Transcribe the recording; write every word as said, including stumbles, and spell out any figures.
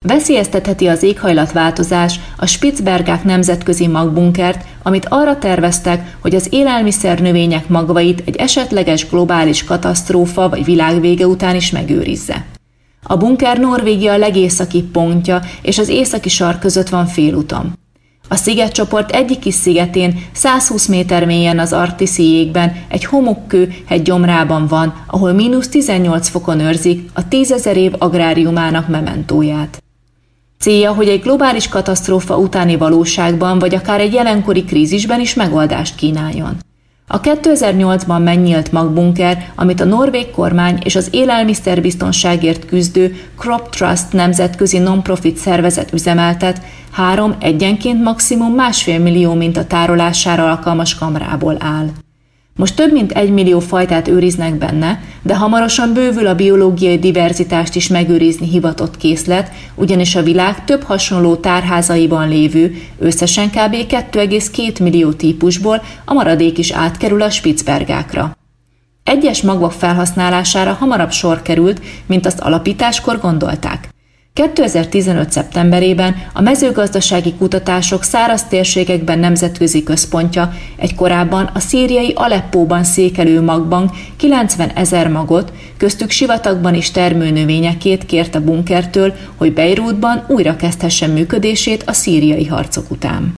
Veszélyeztetheti az éghajlatváltozás a Spitzbergák nemzetközi magbunkert, amit arra terveztek, hogy az élelmiszer növények magvait egy esetleges globális katasztrófa vagy világvége után is megőrizze. A bunker Norvégia legészakibb pontja és az északi sark között van félúton. A szigetcsoport egyik kis szigetén százhúsz méter mélyen az arktiszi jégben egy homokkő hegy gyomrában van, ahol mínusz tizennyolc fokon őrzik a tízezer év agráriumának mementóját. Célja, hogy egy globális katasztrófa utáni valóságban vagy akár egy jelenkori krízisben is megoldást kínáljon. A kétezer-nyolcban megnyílt magbunker, amit a norvég kormány és az élelmiszerbiztonságért küzdő Crop Trust nemzetközi non-profit szervezet üzemeltet, három egyenként maximum másfél millió minta tárolására alkalmas kamrából áll. Most több mint egy millió fajtát őriznek benne, de hamarosan bővül a biológiai diverzitást is megőrizni hivatott készlet, ugyanis a világ több hasonló tárházaiban lévő, összesen kb. két egész két millió típusból a maradék is átkerül a Spitzbergákra. Egyes magvak felhasználására hamarabb sor került, mint azt alapításkor gondolták. kétezer-tizenöt. szeptemberében a mezőgazdasági kutatások száraz térségekben nemzetközi központja egy korábban a szíriai Aleppóban székelő magbank kilencvenezer magot, köztük sivatagban is termő növényekét kért a bunkertől, hogy Beirutban újra kezdhesse működését a szíriai harcok után.